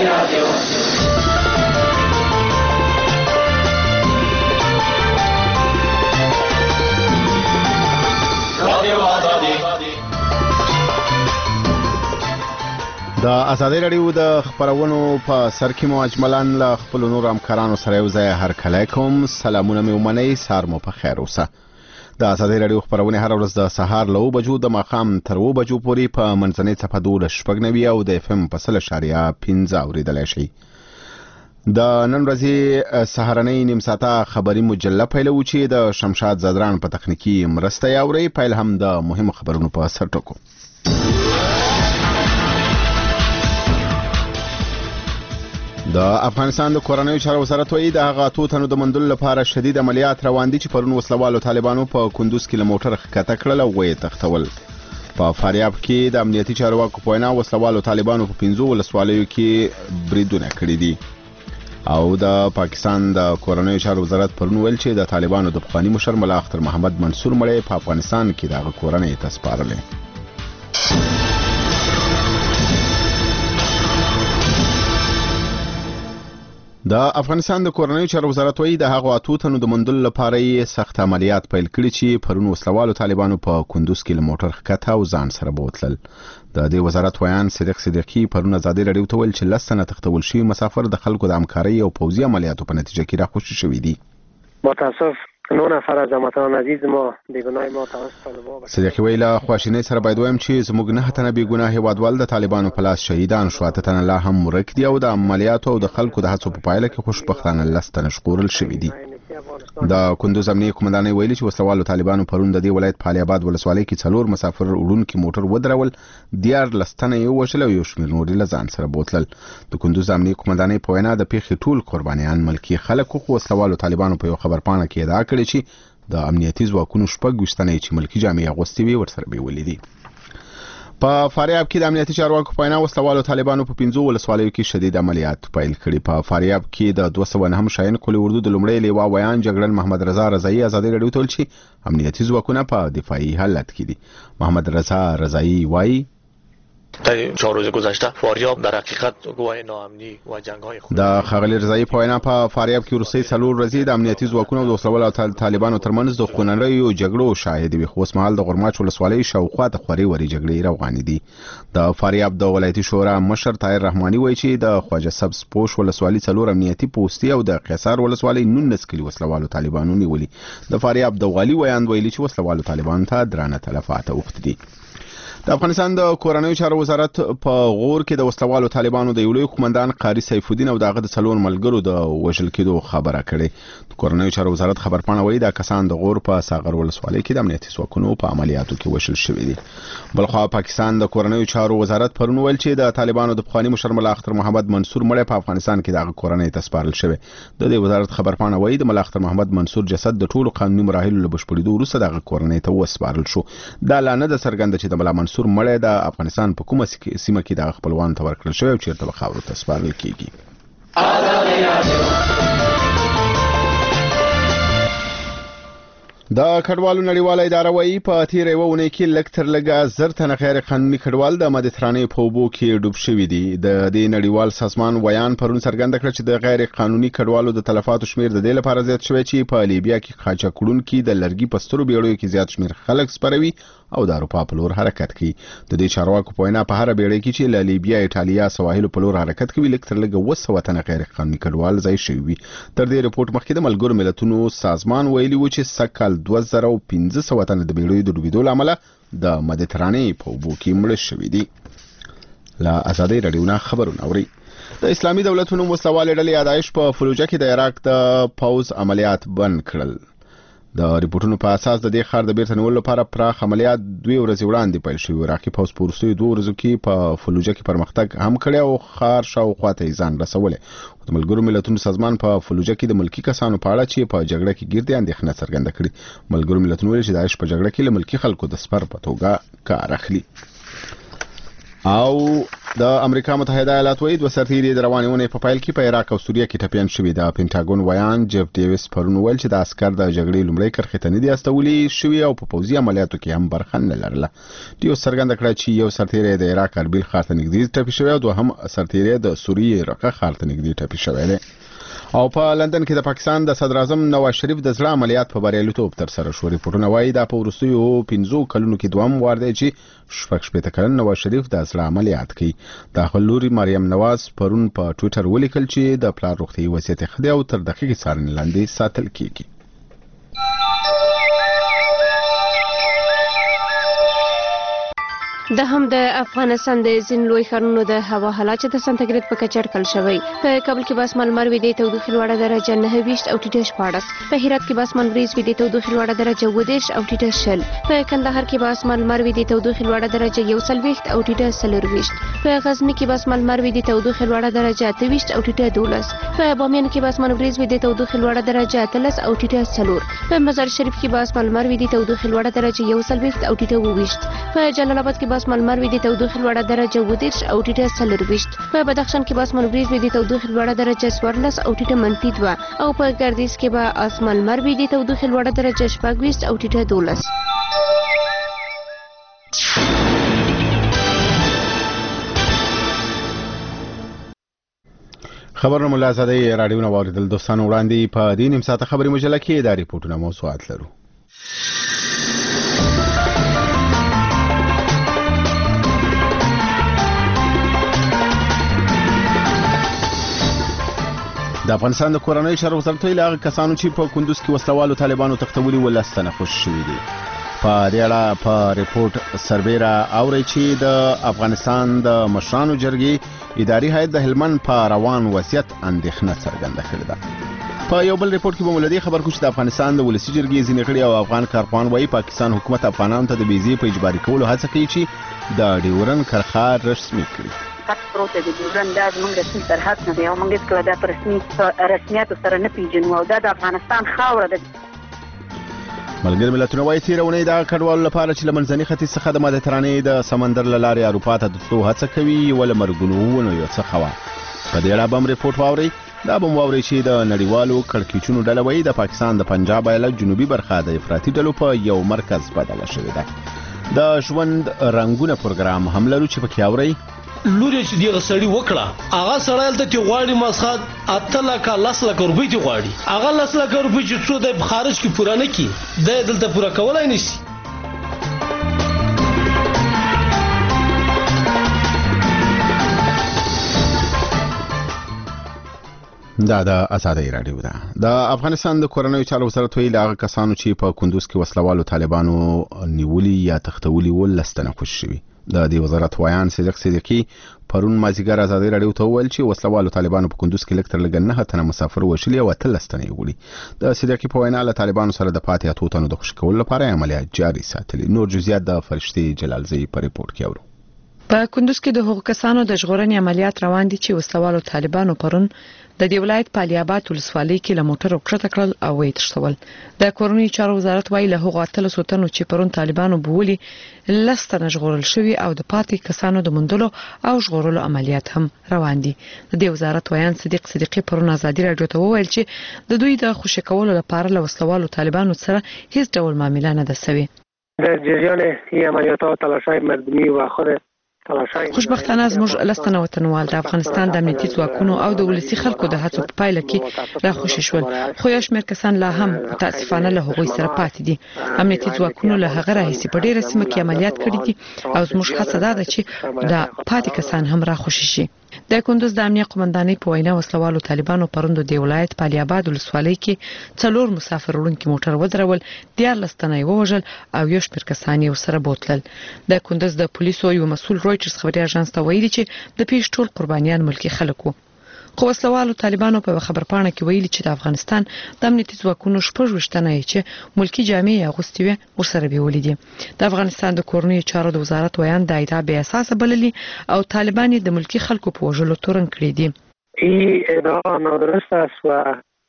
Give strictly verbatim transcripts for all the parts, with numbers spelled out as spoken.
د ازادي رادیو د خبرونو په سر کې مو اجملان له خپل نور همکارانو سره یو ځای هر کله کوم سلامونه مې ومنئ سار مو په خیر اوسه. د ازادي رادیو خبرونه هر ورځ د سهار له بجو د ماښام تر و بجو پورې په منځنۍ صفحه د شپږ نوي او د اف ام په سل اشاریه پنځه اوریدلای شئ. د نن ورځې سهارنۍ نیم ساعته خبري مجله پیلو چې د شمشاد زدران په تخنیکی مرسته یاوري پیل هم د مهم خبرونو په سر ټکو. د افغانستان د کورنیو چارو وزارت وایي د هغه اتو تنو د منډل لپاره شدید عملیات روان دي چې پرون وسلوالو طالبانو په کندوز کې له موټر ښکته کړل او وې تختول. په فاریاب کې د امنیتي چارواکو په وینا وسلوالو طالبانو په پنځو ولسوالیو کې بریدونه کړي دي. او د پاکستان د کورنیو چارو وزارت پرون ویل چې د طالبانو د پخوانی مشر ملا اختر محمد منصور مړی په افغانستان کې د کورنۍ تسپارلې. د افغانستان د کورنیو چارو وزارت وایي د هغو اتو تنو د منډل لپاره یې سخت عملیات پیل کړي چې پرون وسلوالو طالبانو په کندوز کې له موټر ښکته او ځان سره بوتلل. د دې وزارت ویان صدیق صدیقی پرون ازادي رادیو ته ویل چې لس تنه تختول شوي مسافر د خلکو د همکارۍ او پوځي عملیاتو په نتیجه کې راخوشي شوي دي. متاسف نو نفر از هموطنان عزیز ما بیگناه ما توسط طالبان. صدیقی ویل خواشینۍ سره باید وایم چې زموږ نه تنه بیگناه هیوادوال د طالبانو په لاس شهیدان شو، اته تنه لا هم مرګ دي او د عملیاتو او د خلکو د هڅو په پایله کې خوشبختانه لس تنه ژغورل شوي دي. د کندوز امنیه قومندانۍ ویلي چې وسلوالو طالبانو پرون د دې ولایت په علي آباد ولسوالۍ کې څلور مسافر وړونکي موټر ودرول، دیارلس تنه یې ووژل او یو شمېر نور له ځان سره بوتلل. د کندوز امنیه قومندانۍ په وینا د پیښې ټول قربانیان ملکي خلک خو وسلوالو طالبانو په یو خبرپاڼه کې ادعا کړې چې د امنیتي ځواکونو شپږ ویشتنې چې ملکي جامې اغوستې وي ورسره بیولې دي. په فاریاب کې د امنیتي چارواکو په وینا وسلوالو طالبانو په پنځو ولسوالیو کې شدید عملیات پیل کړي. په فاریاب کې د دوه سوه نهم شاهین قلي اردو د لومړي لیوا ویان جګړن محمد رضا رضایی ازادي رادیو ته ویل چې امنیتي ځواکونه په دفاعي حالت کې دي. محمد رضا رضایی وایي در چهار روز گذشته فاریاب در حقیقت گواه ناامنی و جنگ‌های خود د خغلی رضایی په وینا په فاریاب کې وروستۍ څلور ورځې د امنیتي ځواکونو او د وسلوالو طالبانو ترمنځ د خونړیو جګړو شاهد وي، خو اوسمهال د غرماچ ولسوالۍ شاوخوا ته خوري وري جګړې روانې دي. د فاریاب د ولایتي شورا مشر طاهر رحماني وایي چې د خواجه سبز پوش ولسوالۍ څلور امنیتي پوستي او د قیصار ولسوالۍ نولس کلي وسلوالو طالبانو نیولي. د فاریاب د والي ویان ویلي چې وسلوالو طالبانو ته درانه تلفات اوښتي دي. د افغانستان د کورنیو چارو وزارت په غور کې د وسلوالو طالبانو د یو لوی قومندان قاری سیف الدین او دغه د څلور ملګرو د وژل کېدو خبره کړې. د کورنیو چارو وزارت خبرپاڼه وایي دا کسان د غور په ساغر ولسوالۍ کې د امنیتي ځواکونو په عملیاتو کې وژل شوي دي. بلخوا پاکستان د کورنیو چارو وزارت پرون ویل چې د طالبانو د پخوانی مشر ملا اختر محمد منصور مړی په افغانستان کې دغه کورنۍ تسپارل شوی. د دې وزارت خبرپاڼه وایي د ملا اختر محمد منصور جسد د ټولو قانوني مراحلو له بشپړېدو وروسته دغه کورنۍ ته وسپارل شو. دا لا نه ده څرګنده چې د ملا منصور مړی د افغانستان په کومه سیمه کې د خپلوانو ته ورکړل شوی او چیرته به خاورو ته سپارل کیږي. د کډوالو نړیواله اداره وایي په تیر یو ونې کې لږ تر لږه زر تنه غیر قانوني کډوال د مدیترانې په اوبو کې ډوب شوي دي. د دې نړیوال سازمان ویان پرون څرګنده کړه چې د غیر قانوني کډوالو د تلفاتو شمیر د دې لپاره زیات شوی چې په لیبیا کې قاچاقونکي د لرګي په سترو بیړیو کې زیات شمیر خلک سپروي او د اروپا په لور حرکت کوي. د دې چارواکو په وینا په هر بیړۍ کې چې له لیبیا، ایټالیا، سواحلو په لور حرکت کوي لږ تر لږه اوه سوه تنه غیر قانوني کډوال ځای شوي وي. تر دې رپورټ مخکې د ملګرو ملتونو سازمان ویلي و چې سږ دوه زره او پنځه سوه تنه د بیړیو د ډوبېدو له امله د مدیترانې په اوبو کې مړه شوي دي. له ازادي رادیو نه خبرونه اورئ. د اسلامي دولتونو وسلوالې ډلې یادایش په فلوجه کې د عراق د پوځ عملیات بند کړل. د ریپورتونو په اساس د دې ښار د بیرته نیولو لپاره پراخ عملیات دوی ورځې وړاندې پیل شوي. عراقي پوځ په وروستیو دوه ورځو کې په فلوجه کې پرمختګ هم کړی او ښار شاوخوا ته یې ځان رسولی. د ملګرو ملتونو سازمان په فلوجه کې د ملکي کسانو په اړه چې په جګړه کې ګیر دي اندېښنه څرګنده کړې. ملګرو ملتونو ویلي چې داعش په جګړه کې له ملکي خلکو د سپر په توګه کار اخلي. او د امریکا متحده ایالات وایي دوه سرتیري د روانې اونۍ په پیل کې په عراق او سوریه کې ټپیان شوي. د پینټاګون ویان جیف ډیویس پرون ویل چې د عسکر د جګړې لومړۍ کرښې ته نه دي استولي شوي او په پوځي عملیاتو کې هم برخه نه لرله. ډیویس څرګنده کړه چې یو سرتیری د عراق اربیل ښار ته نږدې ټپي شوی او دوهم سرتیری د سوریې رقه ښار ته نږدې ټپي شوی دی. او په لندن کې د پاکستان د صدر اعظم نواز شریف د زړه عملیات په بریالیتوب ترسره شو. ریپورتونه وایي دا په وروستیو پنځو کلونو کې دوهم وار دی چې شپږ شپېته کلن نواز شریف د زړه عملیات کوي. د خپل لوري مریم نواز پرون په ټویټر ولیکل چې د پلار روغتي وضعیت ښه دی او تر دقیقې څارنې لاندې ساتل کیږي. د هم د افغانستان د ځین لوی ښارونو د هوا حالات چې د سانتیګریډ په کچه اټکل شوی. په کابل کې به اسمان لمر وي د تودوخې لوړه درجه نهه ویشت او ټیټه شپاړس. په هرات کې به اسمان وریځ وي د تودوخې لوړه درجه اووه دېرش او ټیټه شل. په کندهار کې به اسمان لمر وي د تودوخې لوړه درجه یو څلوېښت او ټیټه څلورویشت. په غزني کې به اسمان لمر وي د تودوخې لوړه درجه اته ویشت او ټیټه دولس. په بامیان کې به اسمان وریځ وي د تودوخې لوړه درجه اتلس او ټیټه څلور. په مزار شریف کې به اسمان لمر وي د تودوخې لوړه درجه یو څلوېښت او ټیټه اووه ویشت. په جلال آباد کې به اسمان لمر وي د تودوخې لوړه درجه اووه دېرش او ټیټه څلورویشت. په بدخشان کې به اسمان وریځ وي د تودوخې لوړه درجه څوارلس او ټیټه منفي دوه. او په ګردیز کې به اسمان لمر وي د تودوخې لوړه درجه شپږ ویشت او ټیټه دولس. خبرونه ملا آزادۍ راډیو نو اوریدل دوستانو وړاندې په دې نیم ساعته خبري مجله کې دا ریپورتونه موضوعات لرو. د افغانستان د کورنۍ چارو وزارت ویلي هغه کسانو چې په کندوز کې وسلوالو طالبانو تښتولي ولس ته ناخوښ شوي دي. په دې اړه په ریپورت سروې را اوري چې د افغانستان د مشرانو جرګې اداري هیئت د هلمند په روان وضعیت اندېښنه څرګنده کړې ده. په یو بل ریپورت کې به مولدي خبر کوم چې د افغانستان د ولسي جرګې ځینې غړي او افغان کارپوهان وایي پاکستان حکومت افغانانو ته د ویزې په اجباري کولو هڅه کوي چې د ډیورن کرښه رسمي کړي. پروت د ډیورن دا زموږ رسمي سرحد نه دی او موږ هیڅکله دا په رسمي رسمیاتو سره نه پیژنو او دا د افغانستان خاوره ده. ملګري ملتونه وایي تېره اونۍ د کډوالو لپاره چې له منځني ختیځ څخه د مدیترانې د سمندر له لارې اروپا ته د تلو هڅه کوي یوه له مرګونو ونیو څخه وه. په دې اړه به هم ریپورټ واورئ. دا به هم واورئ چې د نړیوالو کړکېچونو ډله وایي د پاکستان د پنجاب ایالت جنوبي برخه د افراطي ډلو په یو مرکز بدله شوې ده. د ژوند رنګونه پروګرام هم لرو چې پکې اورئ. لوري چې دغه سړی وکړه هغه سړی ته تی غواړي مسخات اته لکه لس لکه روپۍ تی غواړي هغه لس لکه روپۍ چې څو د خارج کې پوره نه کی د دلته پوره کولای نشي. دا د آزادۍ راډیو ده. د افغانستان د کورنۍ چارو وزارت ویلي هغه کسانو چې په کندوز کې وسلوالو طالبانو نیولي یا تښتولي ولس ته ناخوښ شوي. د دې وزارت ویان صدیق صدیقي پرون مازیګر آزادۍ راډیو ته وویل چې وسلوالو طالبانو په کندوز کې لږ تر لږه نهه تنه مسافر وژلي او اتلس تنه یې وړي. د صدیقي په وینا له طالبانو سره د پاتې اتو تنو د خوشي کولو لپاره عملیات جاري ساتلي. نور جزئیات د فرشتي جلالزئی په ریپورت کې اورو. په کندوز کې د هغو کسانو د ژغورنې عملیات روان دي چې وسلوالو طالبانو پرون د دې ولایت په الیاباد ولسوالۍ کې له موټر وکړه کړل او وې تښتول. د کورنۍ چارو وزارت وایي له هغو اتلس تنو چې پرون طالبانو بوولي لس تنه ژغورل شوي او د پاتې کسانو د موندلو او ژغورلو عملیات هم روان دي. د دې وزارت ویان صدیق صدیقي پرون آزادۍ راډیو ته وویل چې د دوی د خوشي کولو لپاره له وسلوالو طالبانو سره هیڅ ډول معامله نه ده سوې. در جریان این عملیات ها تلاش‌های مردمی و خود خوشبختانه زموږ لستنه وطنوال د افغانستان د امنیتي ځواکونو او د ولسی خلکو د هڅو په پایله کې راخوشي شول خو یو شمېر کسان لا هم متاسفانه له هغوی سره پاتې دي. امنیتي ځواکونو له هغه راهیسې په ډیره سیمه کې عملیات کړي دي او زموږ هڅه ده چې د پاتې کسان هم راخوشي شي. د کندوز د امنیه قومندانۍ په وینا وسلوالو طالبانو پروند د ولایت په الیاباد ولسوالۍ کې څلور مسافر وړونکي موټر ودرول، دیارلس تنه یې ووژل او یو شمېر کسان یې ورسره بوتلل. د کندوز د پولیسو یو مسؤل رویټرز خبري اژانس ته ویلي چې د پیښې ټول قربانیان ملکي خلک وو. خو وسلوالو طالبانو په خبرپاڼه کې ویلي چې د افغانستان د امنیتي ځواکونو شپږ ویشتنه چې ملکی جامې اغوستي وي ورسره بیولې دي. د افغانستان د کورنۍ چارو د وزارت ویان د ادعا بې اساسه بللي او طالبان د ملکی خلکو په وژلو تورن کړی دي. این ادعا نادرست است و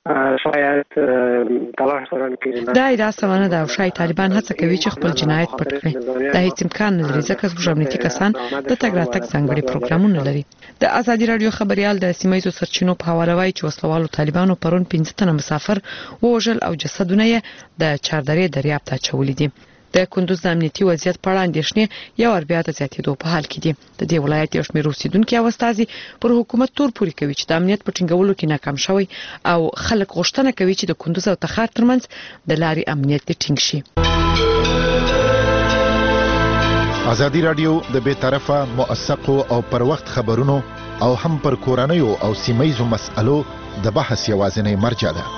شاید تلاش دارن که دا ادعا سوانه ده او شاید طالبان هڅه کوي چې خپل جنایت پټ کړي. دا هیڅ امکان نه لري ځکه زموږ امنیتي کسان د تګ راتګ ځانګړي پروګرامونه لري. د ازادي رادیو خبريال د سیمایي سرچینو په حواله وایي چې وسلوالو طالبانو پرون پنځه تنه مسافر ووژل او جسدونه یې د چاردرې دریاب ته اچولي دي. د کندوز د امنیتي وضعیت په اړه اندېښنې یو ور بیا د زیاتېدو په حال کې دي. د دې ولایت یو شمېر اوسیدونکي او استازي پر حکومت تور پوري کوي چې د امنیت په ټینګولو کې ناکام شوی او خلک غوښتنه کوي چې د کندوز او تخار ترمنځ د لارې امنیت ټینګ شي. ازادي رادیو د بې طرفه موثقو او پر وخت خبرونو او هم پر کورنیو او سیمایي مسألو د بحث یوازینی مرجع ده.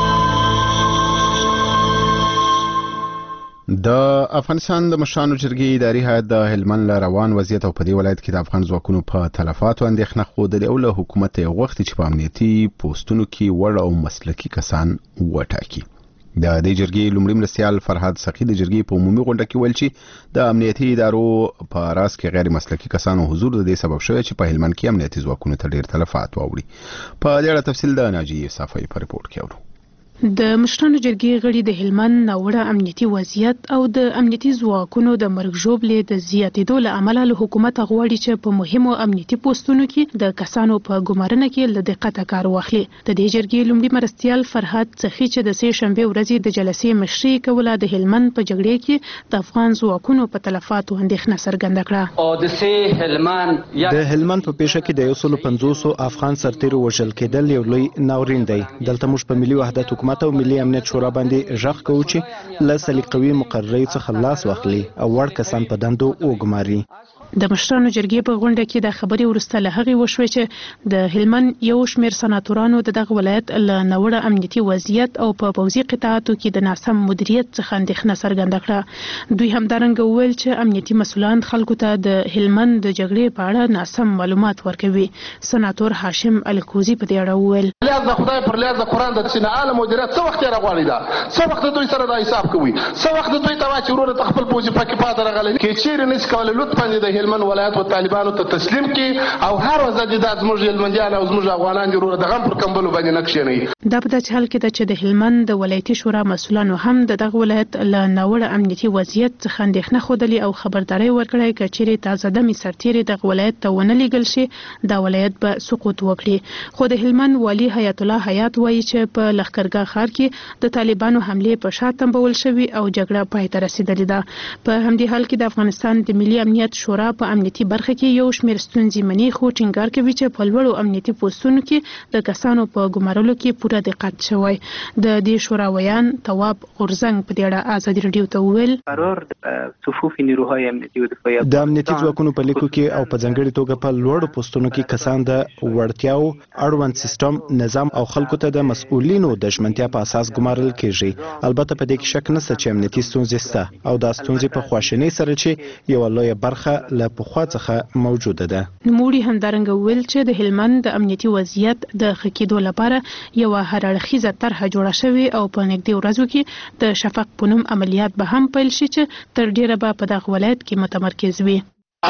د افغانستان د مشرانو جرګې اداري هیئت د هلمند له روان وضعیت او په دې ولایت کې د افغان ځواکونو په تلفاتو اندېښنه ښودلې او له حکومت یې غوښتي چې په امنیتي پوسټونو کې وړ او مسلکي کسان وټاکي. د دې جرګې لومړي مرستیال فرهاد سخي د جرګې په عمومي غونډه کې ویل چې د امنیتي ادارو په راس کې غیر مسلکي کسانو حضور د دې سبب شوی چې په هلمند کې امنیتي ځواکونو ته ډېر تلفات واوړي. په دې اړه تفصیل د ناجیه صافی په رپورټ کې اورو. د مشرانو جرګې غړي د هلمند ناوړه امنیتي وضعیت او د امنیتي ځواکونو د مرګ ژوبلې د زیاتېدو له امله له حکومت غواړي چې په مهمو امنیتي پوسټونو کې د کسانو په ګمارنه کې له دقت کار واخلي. د دې جرګې لومړي مرستیال فرهاد سخي چې د سې شنبه ورځې د جلسې مشري کوله د هلمند په جګړې کې د افغان ځواکونو په تلفاتو اندېښنه څرګنده کړه. او د سې هلمند د هلمند په پیښه کې د یو سل پنځوس افغان سرتیرو وژل کېدل یو لوی ناورین دی. دلته موږ په ملي وحدت حکومت او ملي امنیت شورا باندې ژغ کوو چې له سلیقوي مقررې څخه لاس واخلي او وړ کسان په دندو وګماري. د مشرانو جرګې په غونډه کې د خبرې ورسته له هغې وشوې چې د هلمند یو شمېر سناتورانو د دغه ولایت له ناوړه امنیتي وضعیت او په پوځي قطاعاتو کې د ناسم مدیریت څخه اندېښنه څرګنده کړه. دوی همدارنګه وویل چې امنیتي مسؤلان خلکو ته د هلمند د جګړې په اړه ناسم معلومات ورکوي. سناتور هاشم الکوزي په دې اړه وویل لیاز د خدای پر لیاز د قرآن د سینعاله مدیریت څه وخت یې راغواړي دا څه وخت دوی سره دا حساب کوي څه وخت دوی ته واچي وروره ته خپل پوځي پاکې پاته راغلی کې چیرې نشي کولی لطفا د هلمند ولایت و طالبانو ته تسلیم کی او هر وځي د زموږ هلمندیان او زموږ افغانان وروره د غم پر کمبلو باندې نقشې نه. دا په داسې حال کې ده چې د هلمند د ولایتي شورا مسؤلانو هم د دغه ولایت له ناوړه امنیتي وضعیت څخه اندېښنه ښودلې او خبرداری ورکړی که چیرې تازه دمې سرتیري دغه ولایت ته ونه لیږل شي دا ولایت به سقوط وکړي. خو د هلمند والي حیات الله حیات وایي چې په لښکرګاه ښار کې د طالبانو حملې په شا تنبول شوي او جګړه پای ته رسېدلې ده. په همدې حال کې د افغانستان د ملي امنیت شورا په امنیتي برخه کې یو شمېر ستونزې مني خو ټینګار کوي چې په لوړو امنیتي پوسټونو کې د کسانو په ګمارلو کې پوره دقت شوی. د دې شورا ویان تواب غورزنګ په دې اړه ازادي رادیو ته وویل قرار صفوف نیروهای امنیتي و دفاعي د امنیتي ځواکونو په لیکو کې او په ځانګړي توګه په لوړو پوسټونو کې کسان د وړتیاو اړوند سیستم نظام او خلکو ته د مسؤلینو د ژمنتیا په اساس ګمارل کېږي. البته په دې کې شک نشته چې امنیتي ستونزې شته او دا ستونزې په خواشینۍ سره چې یو لویه برخه له پخوا څخه موجوده ده. نوموړي همدارنګه ویل چې د هلمند د امنیتي وضعیت د ښه کېدو لپاره یوه هراړخیزه طرحه جوړه شوې او په نږدې ورځو کې د شفق په نوم عملیات به هم پیل شي چې تر ډیره به په دغه ولایت کې متمرکز وي.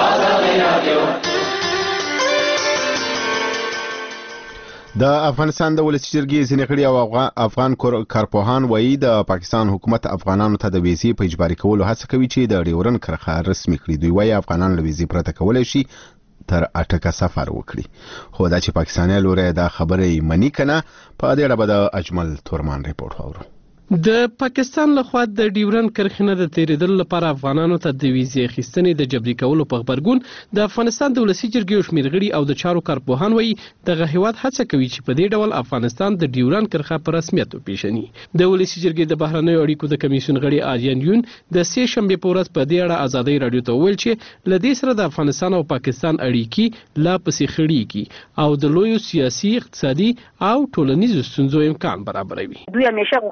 د افغانستان د ولسی جرګې ځینې غړي او افغان کارپوهان وایي د پاکستان حکومت افغانانو ته د ویزې په اجباري کولو هڅه کوي چې د ډیورن کرښه رسمي کړي. دوی وایي افغانان له ویزې پرته کولی شي تر اټکه سفر وکړي. خو دا چې پاکستاني لوري دا خبرې مني کنه په دې اړه به د اجمل تورمان ریپورت واورو. د پاکستان لخوا د ډیورن کرښې نه د تیریدل لپاره افغانانو ته د ویزې اخیستنې د جبري کولو په غبرګون د افغانستان د ولسی جرګې شمېر غړي او د چارو کارپوهان وایي دغه هیواد هڅه کوي چې په دې ډول افغانستان د ډیورن کرښه په رسمیت وپیژني. د ولسی جرګې د بهرنیو اړیکو د کمیسیون غړي آریان یون د سې شنبې په ورځ په دې اړه ازادي رادیو ته وویل چې له دې سره د افغانستان او پاکستان اړیکې لا پسې خړېږي او د لویو سیاسي اقتصادي او ټولنیزو ستونزو امکان برابروي. دوی همیشه غوښتل په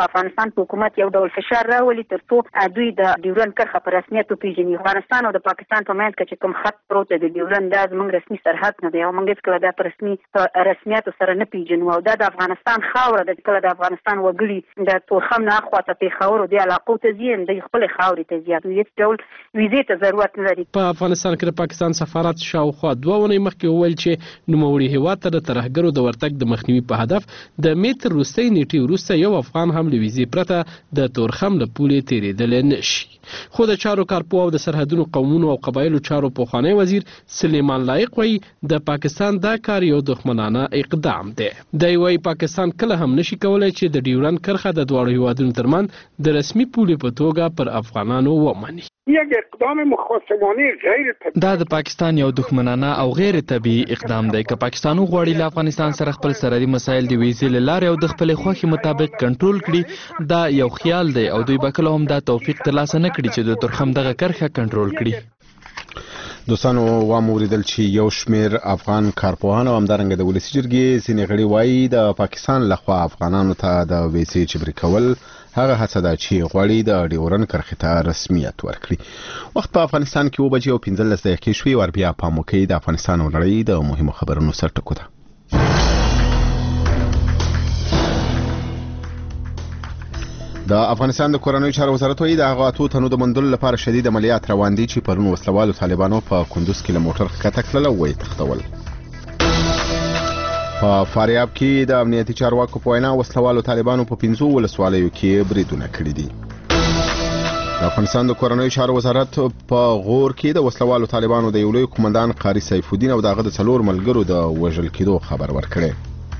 افغانستان په حکومت یو ډول فشار راولي ترڅو دوی د ډیورند کرښه په رسمیت وپیژني. افغانستان او د پاکستان په منځ کې چې کوم خط پروت دی د ډیورند دا زموږ رسمي سرحد نه دی او موږ هیڅکله دا په رسمي رسمیت سره نه پیژنو او دا د افغانستان خاوره ده. کله د افغانستان وګړي د تورخم نه اخواته پیښور او د علاقو ته ځي د خپل خاورې ته ځي هیڅ ډول ویزې ته ضرورت نه لري. په افغانستان کې د پاکستان سفارت شاوخوا دوه ونې مخکې وویل چې نوموړي هیواد ته د ترهګرو د ورتګ د مخنیوي په هدف د متر وروستۍ نیټې وروسته یو افغان هم له ویزې پرته د تورخم له پولې تېرېدلی نشي. خو د چارو کارپو او د سرحدونو قومونو او قبایلو چارو پخوانی وزیر سلیمان لایق وایي د پاکستان دا کار یو دښمنانه اقدام دی. دی وایي پاکستان کله هم نشي کولی چې د ډیورند کرښه د دواړو هیوادونو ترمنځ د رسمي پولې په توګه پر افغانانو ومني. یک اقدام مخاصمانه غیر طبیعي دا د پاکستان یو دښمنانه او غیر طبیعي اقدام دی. که پاکستان وغواړي له افغانستان سره خپل سرحدي مسایل د ویزې له لارې او د خپلې خوښې مطابق کنټرول کړي دا یو خیال دی او دوی به کله هم دا توفیق ترلاسه نه کړي چې د تورخم دغه کرښه کنټرول کړي. دوستانو واوریدل چې یو شمیر افغان کارپوهان او همدارنګه د ولسی جرګې ځینې غړي وایي د پاکستان لخوا افغانانو ته د ویزې جبري کول هغه هڅه ده چې غواړي د ډیورند کرښې ته رسمیت ورکړي. وخت په افغانستان کې اوه بجې او پنځلس دقیقې شوې. ور بیا پام وکړئ د افغانستان او نړۍ د مهمو خبرونو سرټکو ته. د افغانستان د کورنیو چارو وزارت وایي د هغو اتو تنو د موندلو لپاره شدید عملیات روان دي چې پرون وسلوالو طالبانو په کندوز کې له موټر ښکته کړل او ویې تښتول. په فاریاب کې د امنیتي چارواکو په وینا وسلوالو طالبانو په پنځو ولسوالیو کې بریدونه کړي دي. د افغانستان د کورنیو چارو وزارت په غور کې د وسلوالو طالبانو د یو لوی قومندان قاری سیف الدین او دغه د څلور ملګرو د وژل کېدو خبر ورکړی.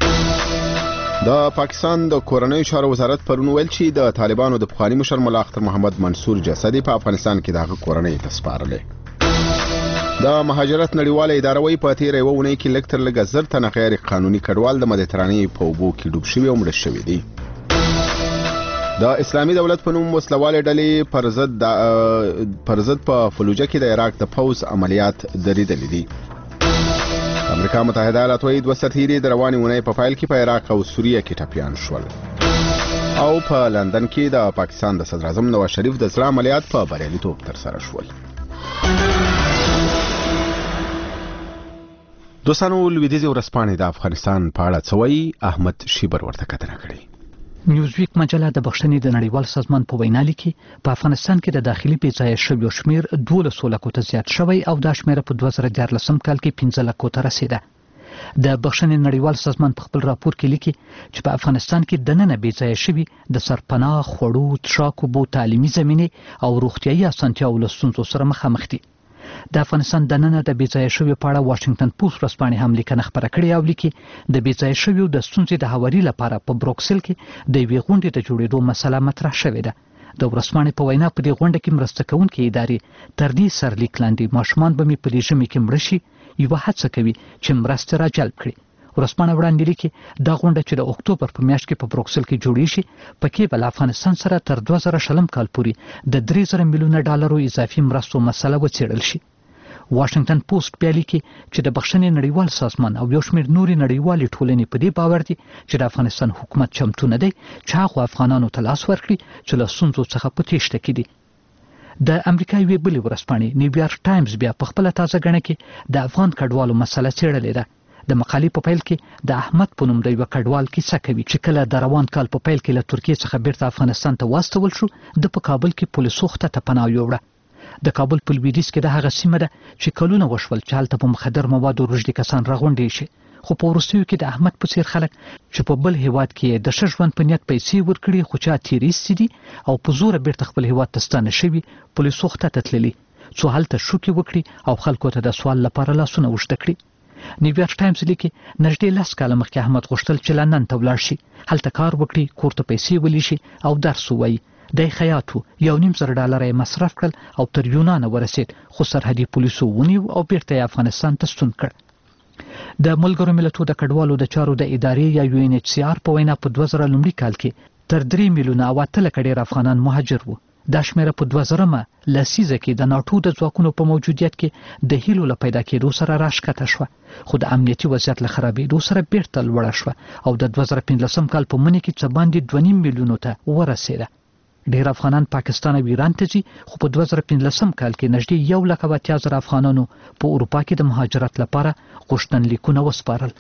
د پاکستان د کورنیو چارو وزارت پرون ویل چې د طالبانو د پخواني مشر ملا اختر محمد منصور جسدي په افغانستان کې دغه کورنۍ ته سپارلې. د مهاجرت نړیواله اداره وایي په تېره یوه اونۍ کې لږ تر لږه زر تنه غیر قانوني کډوال د مدیترانې په اوبو کې ډوب شوي او مړه شوي دي. د اسلامي دولت په نوم وسلوالې ډلې پر ضد پر ضد په فلوجه کې د عراق د پوځ عملیات دریدلي دي. امریکا متحده ایالات وایي دوه سرتیري د روانې اونۍ په پیل کې په عراق او سوریه کې ټپیان شول. او په لندن کې د پاکستان د صدر اعظم نواز شریف د زړه عملیات په بریالیتوب ترسره شول. دوستانو لویدیځې ورځپاڼې د افغانستان په اړه څه وایي؟ احمد شیبر ورته کتنه کړې. نیوزویک مجله د بخښنې د نړیوال سازمان په وینا لیکي په افغانستان کې د داخلي بې ځایه شویو شمیر دولسو لکو ته زیات شوی او دا شمیر په دوه زره دیارلسم کال کې پنځه لکو ته رسیده. د بخښنې نړیوال سازمان په خپل راپور کې لیکي چې په افغانستان کې دننه بې ځایه شوي د سرپناه، خوړو، څښاک اوبو، تعلیمي زمینې او روغتیایي اسانتیاوو له ستونزو سره مخامخ دي. د افغانستان دننه د بې ځایه شویو په اړه واشنګټن پوسټ ورځپاڼې هم لیکنه خپره کړې او لیکي د بې ځایه شویو د ستونزې د هواري لپاره په بروکسل کې د یوې غونډې د جوړېدو مسله مطرح شوې ده. د ورځپاڼې په وینا په دې غونډه کې مرسته کوونکې ادارې تر دې سرلیک لاندې ماشومان به مې په دې ژمي کې مړه شي یوه هڅه کوي چې مرستې راجلب کړي. ورځپاڼه وړاندې لیکي دا غونډه چې د اکتوبر په میاشت کې په بروکسل کې جوړیږي پکې به له افغانستان سره تر دوه زره شلم کال پورې د درې زره میلیونه ډالرو اضافي مرستو مسله وڅېړل شي. واشنګټن پوسټ بیا لیکي چې د بخښنې نړیوال سازمان او یو شمېر نورې نړیوالې ټولنې په دې باور دي چې د افغانستان حکومت چمتو نه دی چې هغو افغانانو ته لاس ورکړي چې له ستونزو څخه په تېښته کې دي. د امریکا یوې بلې ورځپاڼې نیویارک ټایمز بیا په خپله تازه ګڼه کې د افغان کډوالو مسله څېړلې ده. د مقالې په پیل کې د احمد په نوم د یوه کډوال کیسه کوي چې کله د روان کال په پیل کې له ترکیې څخه بیرته افغانستان ته واستول شو د په کابل کې پولیسو خته ته پناه یووړه. د کابل په لویدیځ کې د هغه سیمه ده چې کلونه وشول چې هلته په مخدر موادو روږدي کسان راغونډې شي. خو په وروستیو کې د احمد په څیر خلک چې په بل هیواد کې د ښه ژوند په نیت پیسې ورکړي خو چا تېرې ایستې دي او په زوره بیرته خپل هیواد ته ستانه شوي پولیسو خته ته تللي څو هلته شوکې وکړي او خلکو ته د سوال لپاره لاسونه اوږده کړي. نیویارک ټایمز لیکي نږدې لس کاله مخکې احمد غوښتل چې لندن ته ولاړ شي، هلته کار وکړي، کور ته پیسې ولیشي او درس ووایي. دی خیاط و، یو نیم زره ډالره یې مصرف کړل او تر یونانه ورسید خو سرحدي پولیسو ونیو او بیرته یې افغانستان ته ستون کړ. د ملګرو ملتونو د کډوالو د چارو د ادارې یا یو ان ایچ سی آر په وینا په دوه زره لومړي کال کې تر درې میلیونه او اته لکه ډېر افغانان مهاجر وو. دا شمیره په دوه زرمه لسیزه کې د ناټو د ځواکونو په موجودیت کې د هیلو له پیدا کېدو سره راښکته شوه، خو د امنیتي وضعیت له خرابېدو سره بیرته لوړه شوه او د دوه زره پنځلسم کال په مني کې څه باندې دوه نیم میلیونو ته ورسېده. ډېر افغانان پاکستان او ایران ته ځي، خو په دوه زره پنځلسم کال کې نږدې یو لک او اتیا زره افغانانو په اروپا کې د مهاجرت لپاره غوښتنلیکونه وسپارل.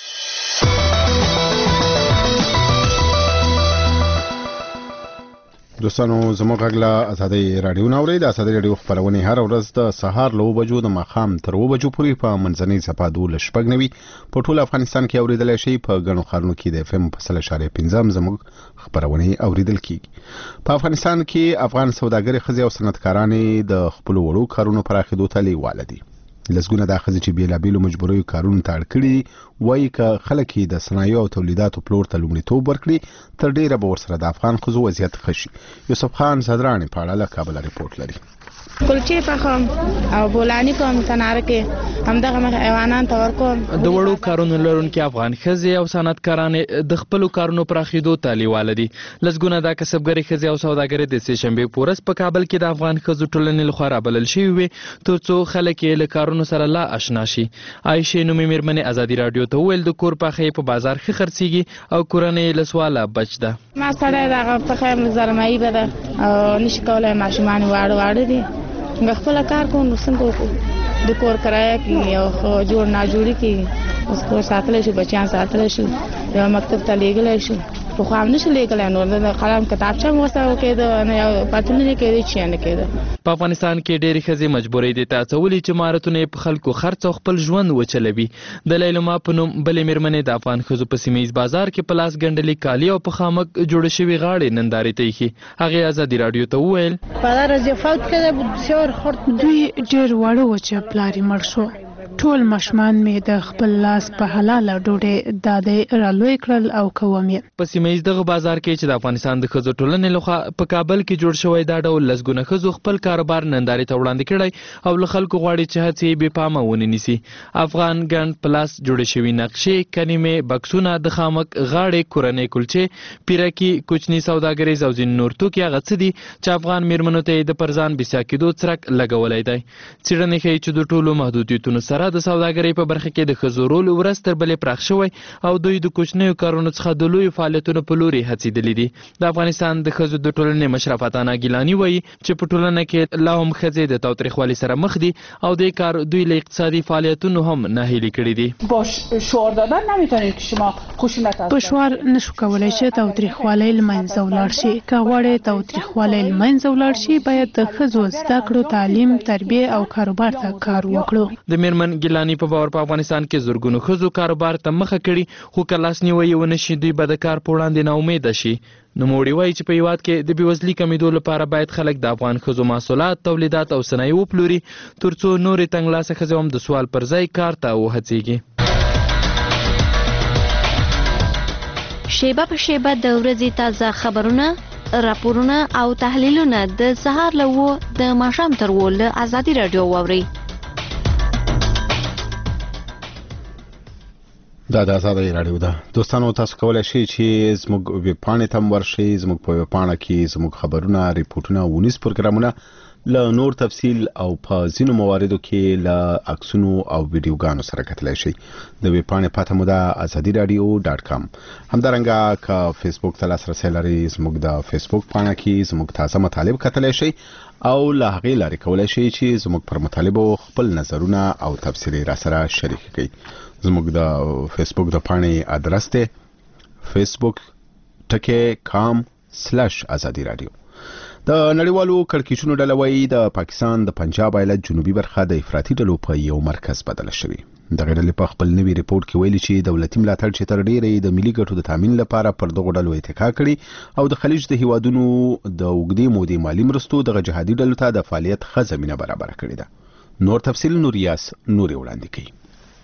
دوستانو زموږ غږ له ازادۍ راډیو نه اورئ. د ازادۍ راډیو خپرونې هر ورځ د سهار له اوه بجو د ماښام تر اوه بجو پورې په منځنۍ څپه دولس شپږ نوي په ټول افغانستان کې اورېدلی شئ. په ګڼو ښارونو کې د اف ام په سل اشاریه پنځه زموږ خپرونې اورېدل کېږي. په افغانستان کې افغان سوداګرې ښځې او صنعتکارانې د خپلو وړو کارونو پراخېدو ته لیواله دي. لسګونه دا ښځې چې بېلابېلو مجبوریو کارونو ته اړ کړي وایي که خلک یې د صنایعو او تولیداتو پلور ته لومړیتوب ورکړي تر ډېره به ورسره د افغان ښځو وضعیت ښه شي. یوسف خان صدرانې په اړه له کابله ریپورټ لري. کلچې پخوم او بولاني کوم تناره کې همدغه مخ ایوانان ته ورکوم. د وړو کارونو لرونکي افغان ښځې او صنعتکارانې د خپلو کارونو پراخېدو ته لیواله دي. لسګونه دا کسبګرې ښځې او سوداګرې د سې شنبې په ورځ په کابل کې د افغان ښځو ټولنې لخوا رابلل شوي وې تر څو خلک یې له کارونو سره لا اشنا شي. عایشې نومي مېرمنې ازادي راډیو ته وویل د کور پخې په بازار ښه خرڅېږي او کورنۍ له سواله بچ ده. ما سړی دغه پخې زلمایي به ده او نشي کولی ماشومان واړه واړه دي نو خپل کار کوم نو څنګه وکړو د کور کرایه کې یو جوړ ناجوړي کې اوس کور ساتلی شو بچیان ساتلی شو یو مکتب ته لیږلی شو خو خو هم نشي لیږلی نور د قلم کتابچه هم ورسره وکېده نه یو پتلون یې کېده چې یې نه کېده. په افغانستان کې ډېرې ښځې مجبورې دي ته هڅولي چې مهارتونه یې په خلکو خرڅ او خپل ژوند وچلوي. د لیلما په نوم بلې مېرمنې د افغان ښځو په سیمه ییز بازار کې په لاس ګنډلې کالي او په خامک جوړې شوې غاړې نندارې ته ایښي. هغې ازادي راډیو ته وویل دوی ډېر واړه و چې پلار یې مړ شو. ټول ماشومان مې د خپل لاس په حلاله ډوډۍ دادی رالوی کړل او کوم یې. په سیمه ییز دغه بازار کې چې د افغانستان د ښځو ټولنې لخوا په کابل کې جوړ شوی دا ډول لسګونه ښځو خپل کاروبار نندارې ته وړاندې کړی او له خلکو غواړي چې هڅې یې بې پامه ونه نیسي. افغان ګنډ په لاس جوړې شوي نقشې، کنیمې، بکسونه، د خامک غاړې، کورنۍ کلچې، پیرکي، کوچني سوداګریز او ځینې نور توکي هغه څه دي چې افغان مېرمنو ته یې د پرځان بسیا کېدو څرک لګولی دی. څېړنې ښیي چې د ټولو محدودیتونو سره د سوداګرۍ په برخه کې د ښځو رول ورځ تر بلې پراخ شوی او دوی د کوچنیو کارونو څخه د لویو فعالیتونو په لوري هڅېدلي دي. د افغانستان د ښځو د ټولنې مشره فاتانه ګیلاني وایي چې په ټولنه کې لا هم ښځې د تاوتریخوالي سره مخ دي او دې کار دوی له اقتصادي فعالیتونو هم ناهیلي کړي دي. باش شعار دادن نمیتونید که شما خشونت په شعار نشو کولی چې تاوتریخوالی له منځه ولاړ شي. که غواړې تاوتریخوالی له منځه ولاړ شي باید د ښځو زده کړو، تعلیم، تربیه او کاروبار ته کار وکړو. د میرمن ګیلاني په باور په افغانستان کې زرګونو ښځو کاروبار ته مخه کړي خو که لاس نیوی ونه شي دوی به د کار په وړاندې ناامیده شي. نوموړي وایي چې په هېواد کې د بېوزلي کمیدو لپاره باید خلک د افغان ښځو محصولات، تولیدات او صنایع وپلوري تر څو نورې تنګلاسه ښځې هم د سوال پر ځای کار ته وهڅېږي. شیبه په شیبه د ورځې تازه خبرونه، راپورونه او تحلیلونه د سهار له اوه د ماښام تر اوه له ازادي راډیو واورئ. دا د ازادۍ راډیو ده. دوستانو تاسو کولی شئ چې زموږ ویب پاڼې ته هم ورشئ. زموږ په ویب پاڼه کې زموږ خبرونه، ریپورټونه، ونیز پروګرامونه له نور تفصیل او په ځینو مواردو کې له عکسونو او ویډیوګانو سره کتلی شئ. د ویب پاڼې پته مو ده ازادي راډیو ډاټ کام. همدارنګه که فیسبوک ته لاسرسی لرئ زموږ د فیسبوک پاڼه کې زموږ تازه مطالب کتلی شئ او له هغې لارې کولی شئ چې زموږ پر مطالبو خپل نظرونه او تبصرې راسره شریک کړئ. زموږ د فیسبوک د پاڼې ادرس دی فیسبوک ټکی کام سلاش ازادي راډیو. د نړیوالو کړکېچونو ډله وایي د پاکستان د پنجاب ایالت جنوبي برخه د افراطي ډلو په یو مرکز بدله شوې. دغه ډلې په خپل نوي ریپورټ کې ویلي چې دولتي ملاتړ چې تر ډېره د ملي ګټو د تامین لپاره پر دغو ډلو اتکا کړي او د خلیج د هیوادونو د اوږدې مودې مالي مرستو دغه جهادي ډلو ته د فعالیت ښه زمینه برابره کړې ده. نور تفصیل نوریاس نوري وړاندې کوي.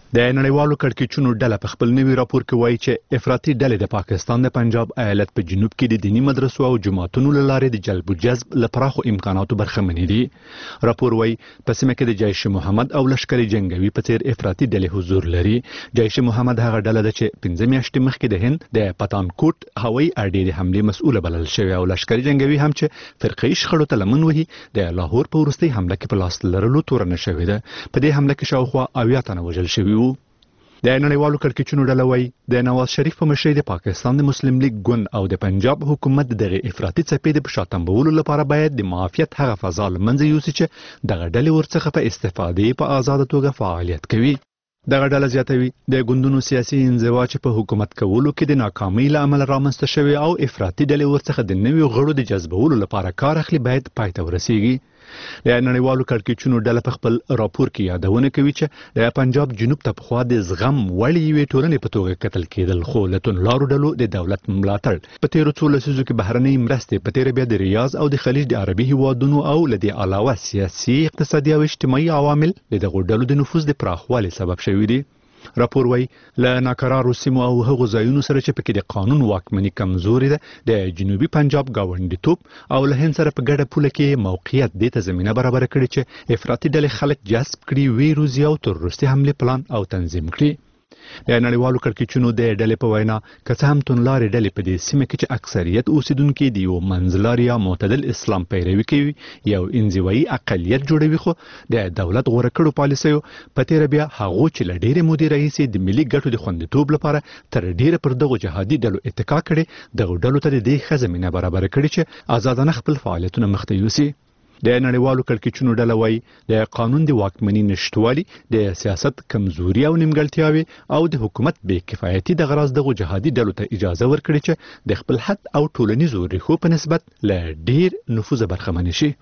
د نړیوالو کړکېچونو ډله په خپل نوي راپور کې وایي چې افراطي ډلې د پاکستان د پنجاب ایالت په جنوب کې د دینی مدرسو او جماعتونو له لارې د جلب و جذب له پراخو امکاناتو برخمنې دي. راپور وایي په سیمه کې د جیش محمد او لشکري جنګوي په څیر افراطي ډلې حضور لري. جیش محمد هغه ډله ده چې پنځه میاشتې مخکې د هند د پتانکوټ هوایي اډې د حملې مسؤله بلل شوې او لشکري جنګوي هم چې فرقه‌ایي شخړو ته لمن وهي د لاهور په وروستۍ حمله کې په لاس لرلو تورنه شوې ده. په دې حمله کې شاوخوا اویا تنه وژل شوي وو. د نړیوالو کړکېچونو ډله وایي د نواز شریف په مشرۍ د پاکستان د مسلم لیگ ګوند او د پنجاب حکومت دغه افراطي څپې د شاتمبولو لپاره باید د معافیت هغه فضا له منځه یوسي چې دغه ډلې ورڅخه په استفادې په آزاده توګه فعالیت کوي. دغه ډله زیاتوي د ګوندونو سیاسي انزوا چې په حکومت کولو کې د ناکامۍ له امله رامنځته شوی او افراطي ډلې ورڅخه د نویو غړو د جذبولو لپاره کار اخلي باید پای ته ورسیږي. د نړیوالو کړکېچونو ډله په خپل راپور کې یادونه کوي چې د پنجاب جنوب ته پخوا د زغم وړ یوې ټولنې په توګه کتل کېدل خو له توندلارو ډلو د دولت ملاتړ په تېرو څو لسیزو کې بهرنۍ مرستې په تېره بیا د ریاض او د خلیج د عربي هیوادونو او له دې علاوه سیاسي اقتصادي او اجتماعي عوامل د دغو ډلو د نفوذ د پراخوالي سبب شوي دي. راپور وایي له ناکرارو سیمو او هغو ځایونو سره چې پکې د قانون واکمني کمزوري ده د جنوبي پنجاب ګاونډیتوب او له هند سره په ګډه پوله کې موقعیت دې ته زمینه برابره کړې چې افراطي ډلې خلک جذب کړي وی روزي او تروریستي حملې پلان او تنظیم کړي. د نړیوالو کړکېچونو د ډلې په وینا که څه هم توندلارې ډلې په دې سیمه کې چې اکثریت اوسیدونکي د یو منځلاري یا معتدل اسلام پیروي کوي یو انزوایي اقلیت جوړوي خو د دولت غوره کړو پالیسیو په تېره بیا هغو چې له ډېرې مودې راهیسې د ملي ګټو د خوندیتوب لپاره تر ډېره پر دغو جهادي ډلو اتکا کړې دغو ډلو ته د دې ښه زمینه برابره کړې چې آزادانه خپل فعالیتونه مخته یوسي. د نړیوالو کړکېچونو ډله وایي د قانون د واکمنۍ نشتوالي د سیاست کمزوري او نیمګړتیاوې او د حکومت بې کفایتي دغه راز دغو جهادي ډلو ته اجازه ورکړي چې د خپل حد او ټولنیزو ریښو په نسبت له ډېر نفوذه برخمنې شي.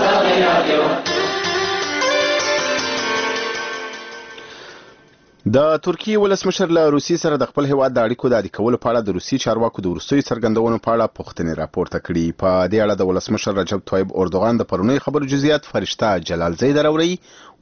د ترکیې ولسمشر له روسیې سره د خپل هیواد د اړیکو د عادي کولو په اړه د روسیې چارواکو د وروستیو څرګندونو په اړه پوښتنې راپورته کړي. په دې اړه د ولسمشر رجب طیب اردوغان د پرونۍ خبرو جزئیات فرشته جلالزی دراوړي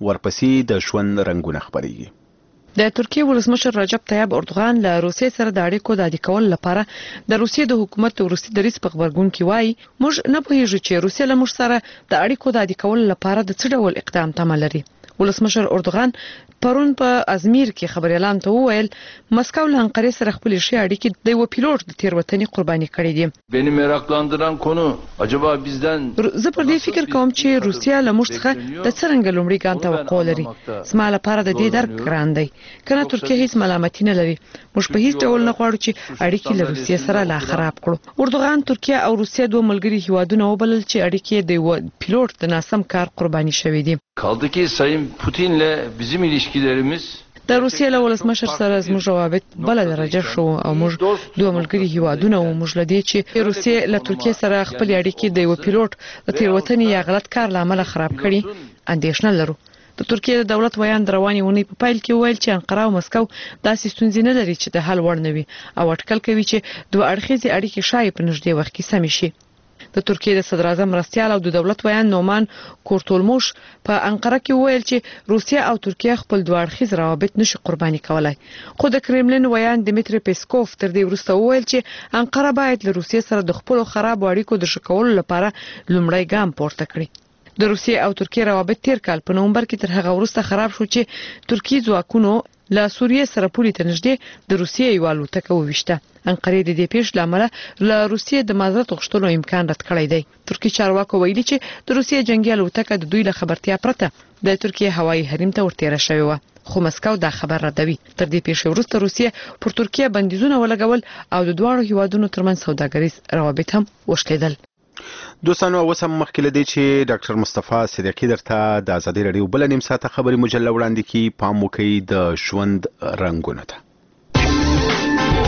ورپسې د ژوند رنګونه خبريږي. د ترکیې ولسمشر رجب طیب اردوغان له روسیې سره د اړیکو د عادي کولو لپاره د روسیې د حکومت وروستي دریځ په خبرګون کې وایي موږ نه پوهیږو چې روسیه له موږ سره د اړیکو د عادي کولو لپاره د څه ډول اقدام تمه لري. ولسمشر اردوغان پرون په ازمیر کې خبر اعلان ته وویل مسکو له انقره سره خپل شي اړیکې د یو پیلوټ د تیروتنې قرباني کړې دي. beni meraklandıran konu acaba bizden زه پر دې فکر کوم چې روسیا له موږ څخه د څرنګه لومړي ګام توقع لري. زما لپاره د دې درک ګران دی. کنه ترکیه هیڅ ملامتي نه لري. موږ په هیڅ ډول نه غواړو چې اړیکې له روسیا سره لا خراب کړو. اردوغان ترکیه او روسیا دوه ملګري هیوادونه وبلل چې اړیکې د یو پیلوټ د ناسم کار قرباني شوې دي. kaldı ki Sayın Putin'le bizim ilişkilerimiz د روسیې له ولسمشر سره زموږ روابط بل درجه شو او موږ دوه ملګري هیوادونه او موږ لدی چې روسیې له ترکیه سره خپل اړیکې د یو پیلوټ د تیروتنې یا غلط کار لامل خراب کړي اندېښنه لرو. د ترکیې د دولت ویان رواني ونی په پایل کې ویل چې انقره او مسکو داسې ستونزې نه لري چې د حل وړ نه وي او اټکل کوي چې دوه اړخیزې اړیکې شاید په نږدې وخت کې سم شي. د ترکیې د صدر اعظم مرستیال او د دولت ویان نومان کورتولموش په انقره کې ویل چې روسیا او ترکیه خپل دوه اړخیز روابط نشي قرباني کولای. خو د کرملین ویان دمیتری پیسکوف تر دې وروسته ویل چې انقره باید له روسیې سره د خپل خراب اړیکو د شکولو لپاره لومړی ګام پورته کړي. د روسیې او ترکیې روابط تیر کال په نومبر کې تر هغه وروسته خراب شو چې ترکیې ځواکونو له سوریې سره پولې ته نږدې د روسیې یو الوتکه وویشته. انقره د دې پیښ لامل له روسیې د معذرت غوښتلو امکان رد کړی دی. ترکیه چارواکو ویلي چې د روسیې جنگي الوتکه د دوی له خبرتیا پرته د ترکیې هوایي حریم ته ورتېره شوې وه خو مسکو دا خبر ردوي. تر دې پیښې وروسته روسیې پر ترکیه بندیزونه ولګول او د دواړو هیوادونو ترمنځ سوداګریز روابط هم وشلیدل. دوستانو اوس هم مخکې له دې چې ډاکټر مصطفی صدیقي درته د ازادي رادیو بل نیم ساعته خبري مجله وړاندې کی پام وکړئ د ژوند رنگونه ته.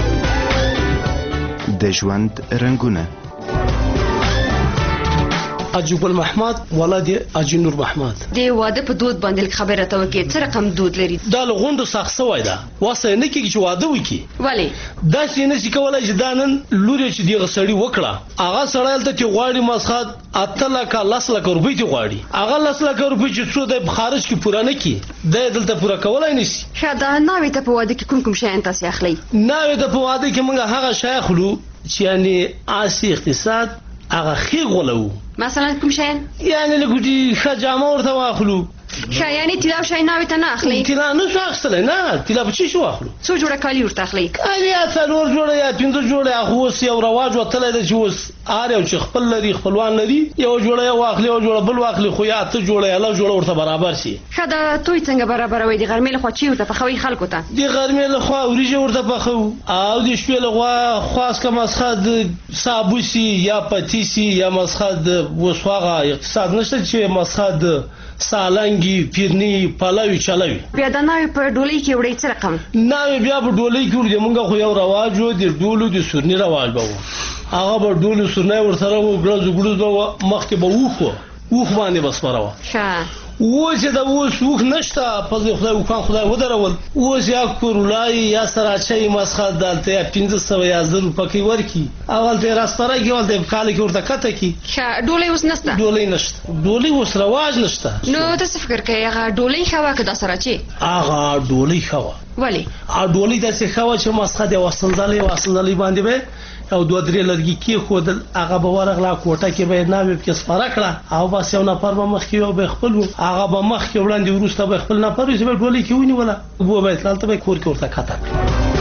د ژوند رنگونه حاجی ګل محمد ولادي حاجی نور محمد. د واده په دود باندې خبره ته وکړي څه رقم دود لري؟ دا له غونډو سخت سوی ده واسه نه کېږي چې واده وکړي. ولې دا چې نه شي کولای چې دا نن لوري چې دغه سړی وکړه هغه سړی ته چې غواړي مسخت اته لکه لس لکه روپۍ ته غواړي هغه لس لکه روپۍ چې څو د خارج کې پوره نه کړي دا دلته پوره کولای نشي. ښه دا ناوې ته په واده کې کوم کوم شیان تاسو اخلي؟ ناوې ته په واده کې موږ هغه شی اخلو چې یعنی آسی اقتصاد هغه خي غولو. مثلا کوم شیان؟ یعنی لګوټي خجامه ورته واخلو. ښه یعنی تیلا شای ناوې ته نه اخلي؟ تیلا نه شو اخلي نه تیلا په چی شو اخلو؟ څو جوړه کالي ورته اخلي؟ کالي یا څلور جوړه یا پنځه جوړه هغه اوس یو رواج وتلی دی چې اوس هر یو چې خپل لري خپلوان لري یو جوړه یو واخلي یو جوړه بل واخلي خو یا ته جوړه یا له جوړه ورته برابر شي. ښه دا توی څنګه برابروي د غرمې لخوا چې ورته پخوي خلکو ته؟ د غرمې لخوا وریجې ورته پخو او د شپې لخوا خاص که مسخه د سابوسي یا پتیسي یا مسخه د وسواغه اقتصاد نشته چې مسخه د سالنګي پیرني پلوي چلوي. بیا دا ناوې په ډولۍ کې وړي څه رقم؟ ناوې بیا په ډولۍ کې وړي موږ خو یو رواج و د ډولو د سورني رواج به و هغه به ډولو سورنی ورسره و ګړز ګړز به مخکې به وخ و وخ باندې به سپاره وه. ښه اوس چې د اوس وخ نشته په خدای وکړ خدای ودرول اوس یا کورولای یا سراچۍ مسخه دلته یا پنځه سوه یا زر روپۍ ورکي اول ته راستره کې ول د کال کې ورته کته کی. ښه ډولۍ اوس نشته؟ ډولۍ نشته ډولۍ اوس رواج نشته. نو تاسو فکر کوئ هغه ډولۍ ښه وه که دا سراچۍ؟ هغه ډولۍ ښه وه. ولې؟ هغه ډولۍ داسې ښه وه چې مسخه د وسندلې وسندلې باندې به او دوه درې لرګي کېښودل هغه به ورغله کوټه کې به یې ناوې پکې سپاره کړه او بس یو نفر به مخکې یو به خپل و هغه به مخکې وړاندې وروسته به خپل نفر وي چې به ډولۍ کې ونیوله اوبه به یې تلل ته به یې کور کې ورته کته کړه.